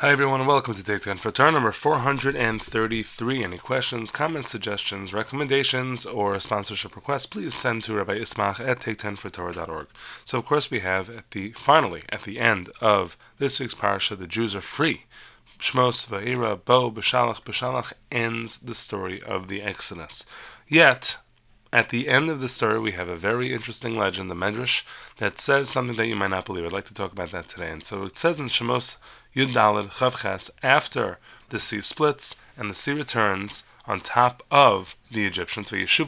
Hi everyone and welcome to Take 10 for Torah number 433. Any questions, comments, suggestions, recommendations, or sponsorship requests, please send to Rabbi Ismach at take10fortorah.org. So of course we have at the end of this week's parasha, the Jews are free. Shmos Va'ira Bo B'Shalach ends the story of the Exodus. Yet, at the end of the story, we have a very interesting legend, the Medrash, that says something that you might not believe. I'd like to talk about that today. And so it says in Shemos Yud Daled Chav Ches, after the sea splits and the sea returns on top of the Egyptians,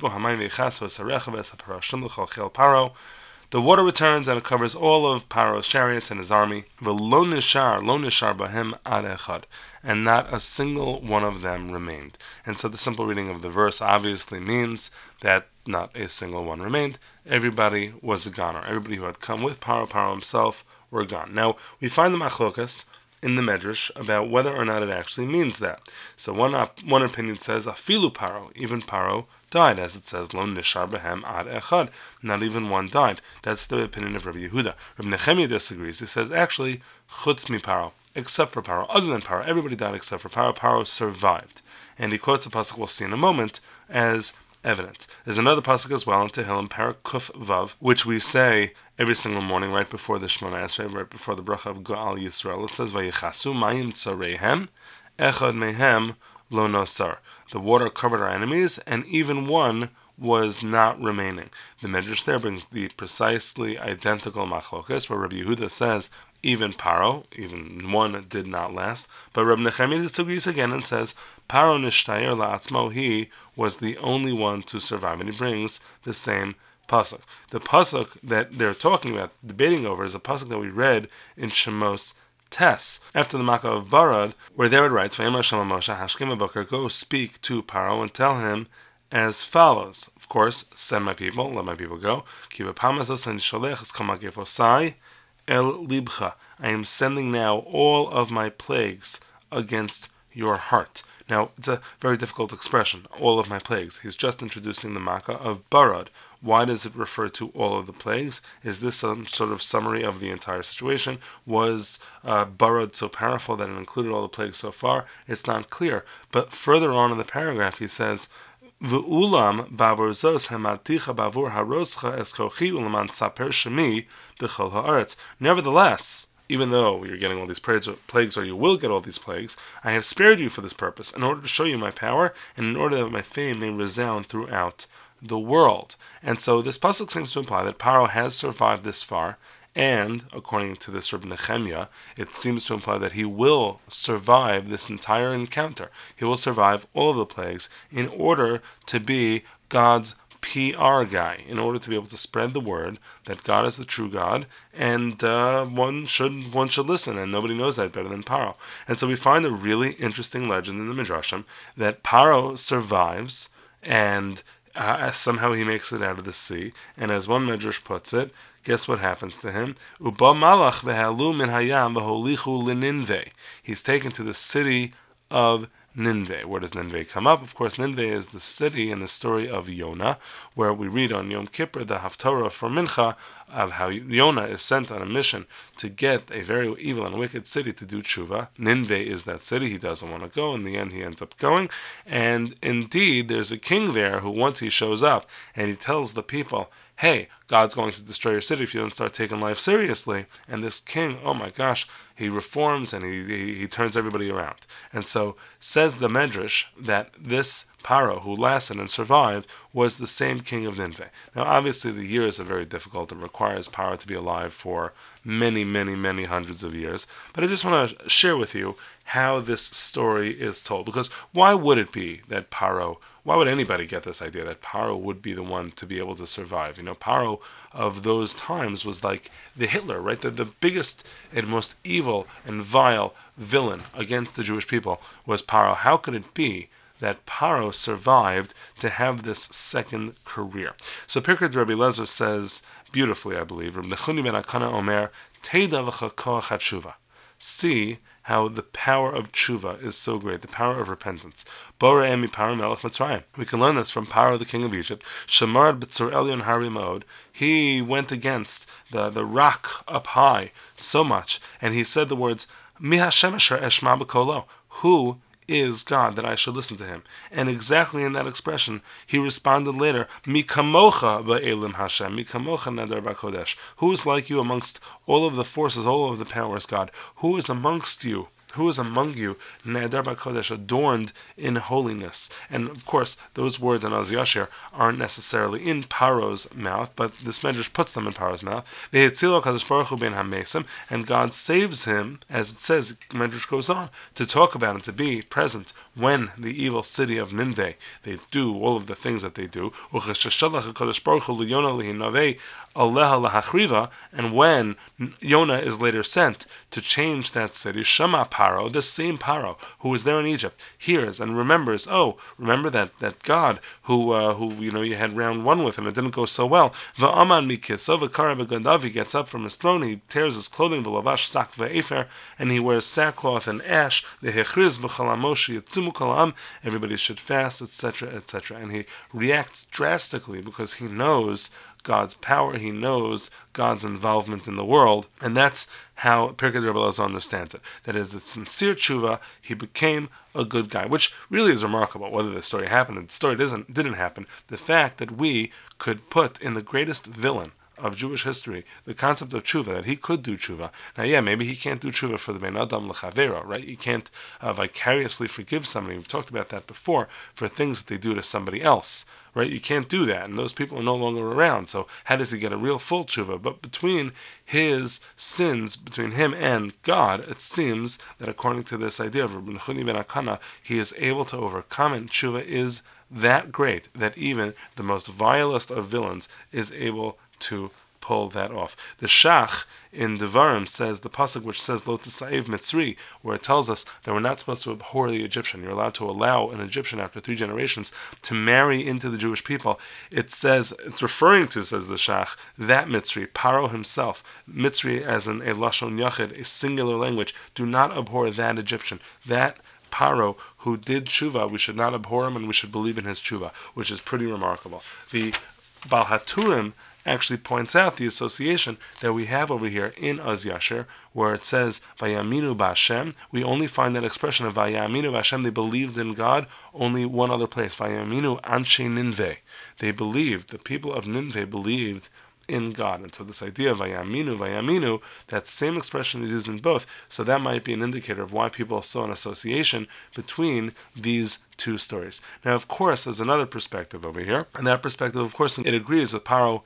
the water returns and it covers all of Paro's chariots and his army. Lo nishar bahem ad echad, and not a single one of them remained. And so the simple reading of the verse obviously means that not a single one remained. Everybody was a goner. Everybody who had come with Paro himself were gone. Now, we find the machlokas in the Medrash about whether or not it actually means that. So one opinion says, afilu Paro, even Paro died, as it says, lo nishar behem ad echad, not even one died. That's the opinion of Rabbi Yehuda. Rabbi Nechemia disagrees. He says, actually, chutz mi Paro, except for Paro, other than Paro, everybody died except for Paro. Paro survived. And he quotes a pasuk we'll see in a moment as evidence. There's another pasuk as well in Tehillim, Parak Kuf Vav, which we say every single morning right before the Shemona Esrei, right before the bracha of Goal Yisrael. It says, Vayichasu mayim tzareihem, echad mehem lo nosar. The water covered our enemies, and even one was not remaining. The Medrash there brings the precisely identical machlokas, where Rabbi Yehuda says, even Paro, even one did not last. But Rabbi Nechemia disagrees again and says, Paro nishtayir la'atzmo, he was the only one to survive. And he brings the same pasuk. The pasuk that they're talking about, debating over, is a pasuk that we read in Shemos Tes, after the Makkah of Barad, where there it writes, V'yamar Shem Moshe hashkim b'boker, go speak to Paro and tell him as follows. Of course, send my people, let my people go. Ki b'pamazos and sholech es kol magefosai el libcha. I am sending now all of my plagues against your heart. Now, it's a very difficult expression, all of my plagues. He's just introducing the Makkah of Barad. Why does it refer to all of the plagues? Is this some sort of summary of the entire situation? Was Barad so powerful that it included all the plagues so far? It's not clear. But further on in the paragraph, he says, V'ulam bavur zos hamaticha bavur haroscha eskochi ulaman saper shemi b'chol haaretz. Nevertheless, even though you're getting all these plagues, or you will get all these plagues, I have spared you for this purpose, in order to show you my power, and in order that my fame may resound throughout the world. And so this pasuk seems to imply that Paro has survived this far, and according to this Rabbi Nechemia, it seems to imply that he will survive this entire encounter. He will survive all of the plagues in order to be God's PR guy, in order to be able to spread the word that God is the true God, and one should listen, and nobody knows that better than Paro. And so we find a really interesting legend in the Midrashim that Paro survives, and somehow he makes it out of the sea, and as one Midrash puts it, guess what happens to him? Uba malach v'halu min hayam v'holichu l'Ninveh. He's taken to the city of Ninveh. Where does Ninveh come up? Of course, Ninveh is the city in the story of Yonah, where we read on Yom Kippur, the Haftorah for Mincha, of how Yonah is sent on a mission to get a very evil and wicked city to do tshuva. Ninveh is that city. He doesn't want to go. In the end, he ends up going. And indeed, there's a king there who, once he shows up, and he tells the people, hey, God's going to destroy your city if you don't start taking life seriously. And this king, oh my gosh, he reforms and he turns everybody around. And so says the Medrash that this Paro, who lasted and survived, was the same king of Nineveh. Now, obviously, the years are very difficult. It requires Paro to be alive for many, many, many hundreds of years. But I just want to share with you how this story is told. Because why would it be that Paro, why would anybody get this idea that Paro would be the one to be able to survive? You know, Paro of those times was like the Hitler, right? The biggest and most evil and vile villain against the Jewish people was Paro. How could it be that Paro survived to have this second career? So Pirkei Rabbi Lezer says beautifully, I believe, Rabbi Nechuni ben Akana Omer, Teida l'cha koach hatshuva. See how the power of tshuva is so great, the power of repentance. Bora emi Paro melech Mitzrayim. We can learn this from Paro, the king of Egypt. Shamar b'tzur elyon hari mod. He went against the rock up high so much, and he said the words, Mi Hashem asher eshma b'kolo. Who is God that I should listen to him? And exactly in that expression, he responded later, Mi kamocha ba'elim Hashem, Mi kamocha nadar b'kodesh. Who is like you amongst all of the forces, all of the powers, God? Who is amongst you? Who is among you, Nadar B'Kodesh, adorned in holiness? And of course, those words in Oz Yashir aren't necessarily in Paro's mouth, but this Medrash puts them in Paro's mouth. And God saves him, as it says, Medrash goes on, to talk about him, to be present when the evil city of Nineveh, they do all of the things that they do. And when Yonah is later sent to change that city, Shema Paro, this same Paro who was there in Egypt, hears and remembers. Oh, remember that God who you had round one with and it didn't go so well. Va'aman mikiso v'kara b'gandav. He gets up from his throne, he tears his clothing, v'lavash sak v'efer, and he wears sackcloth and ash. V'hechriz b'chalamoshi yitzumu kalam. Everybody should fast, etc., etc. And he reacts drastically because he knows God's power, he knows God's involvement in the world, and that's how Pirkei Rebbe Elazar understands it. That is, a sincere tshuva, he became a good guy, which really is remarkable. Whether the story happened or the story didn't happen, the fact that we could put in the greatest villain of Jewish history the concept of tshuva, that he could do tshuva. Now, yeah, maybe he can't do tshuva for the Ben Adam L'Chavero, right? You can't vicariously forgive somebody. We've talked about that before, for things that they do to somebody else, right? You can't do that, and those people are no longer around. So how does he get a real full tshuva? But between his sins, between him and God, it seems that according to this idea of Rabbi Nechuni ben Akana, he is able to overcome, and tshuva is that great that even the most vilest of villains is able to pull that off. The Shach in Devarim says, the pasuk which says Lo Tisa'ev Mitzri, where it tells us that we're not supposed to abhor the Egyptian. You're allowed to allow an Egyptian after 3 generations to marry into the Jewish people. It says, it's referring to, says the Shach, that Mitzri, Paro himself. Mitzri as in a Lashon Yachid, a singular language. Do not abhor that Egyptian. That Paro who did tshuva, we should not abhor him and we should believe in his tshuva, which is pretty remarkable. The Baal HaTurim actually points out the association that we have over here in Oz Yashir, where it says Vayaminu B'Hashem. We only find that expression of Vayaminu B'Hashem, they believed in God, only one other place, Vayaminu Anshe Ninveh. They believed, the people of Ninveh believed in God. And so this idea of Vayaminu, that same expression is used in both. So that might be an indicator of why people saw an association between these two stories. Now, of course, there's another perspective over here. And that perspective, of course, it agrees with Paro.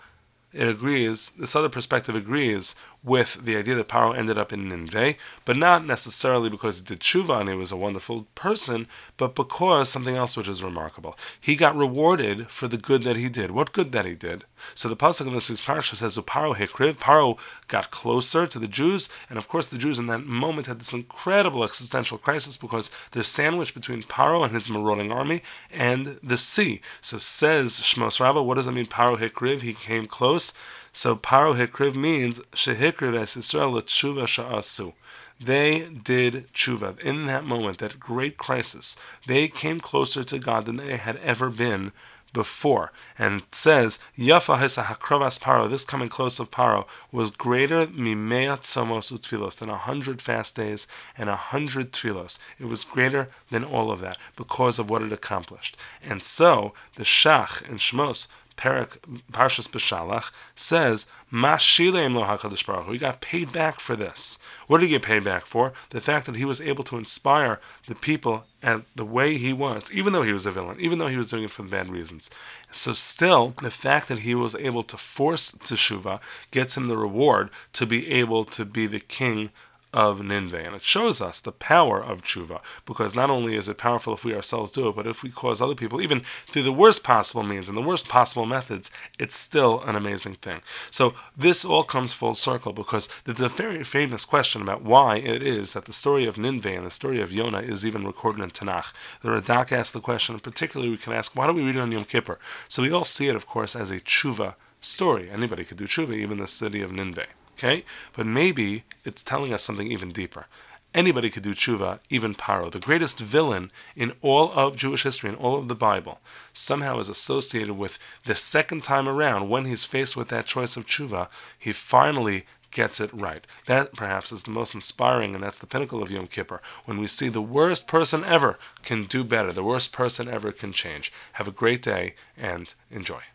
This other perspective agrees with the idea that Paro ended up in Nineveh, but not necessarily because he did tshuva and he was a wonderful person, but because something else which is remarkable. He got rewarded for the good that he did. What good that he did? So the pasuk in this week's parasha says, Paro hekriv, Paro got closer to the Jews, and of course the Jews in that moment had this incredible existential crisis because they're sandwiched between Paro and his marauding army and the sea. So says Shmos Rabbah, what does it mean, Paro hekriv? He came close. So Paro hekriv means shehikriv es Yisrael l'tshuva sha'asu. They did tshuva in that moment, that great crisis. They came closer to God than they had ever been before. And it says, Yafa hesa hakravas Paro, this coming close of Paro, was greater mimeat somos utfilos, than 100 fast days and 100 tfilos. It was greater than all of that because of what it accomplished. And so, the Shach in Shmos, Parshas B'Shalach, says, Mashileim lo HaKadosh Baruch Hu. He got paid back for this. What did he get paid back for? The fact that he was able to inspire the people and the way he was, even though he was a villain, even though he was doing it for bad reasons. So still, the fact that he was able to force Teshuvah gets him the reward to be able to be the king of Nineveh. And it shows us the power of tshuva, because not only is it powerful if we ourselves do it, but if we cause other people, even through the worst possible means and the worst possible methods, it's still an amazing thing. So this all comes full circle, because there's a very famous question about why it is that the story of Nineveh and the story of Yonah is even recorded in Tanakh. The Radak asked the question, and particularly we can ask, why do we read it on Yom Kippur? So we all see it, of course, as a tshuva story. Anybody could do tshuva, even the city of Nineveh. Okay? But maybe it's telling us something even deeper. Anybody could do tshuva, even Paro. The greatest villain in all of Jewish history, in all of the Bible, somehow is associated with the second time around, when he's faced with that choice of tshuva, he finally gets it right. That perhaps is the most inspiring, and that's the pinnacle of Yom Kippur, when we see the worst person ever can do better, the worst person ever can change. Have a great day and enjoy.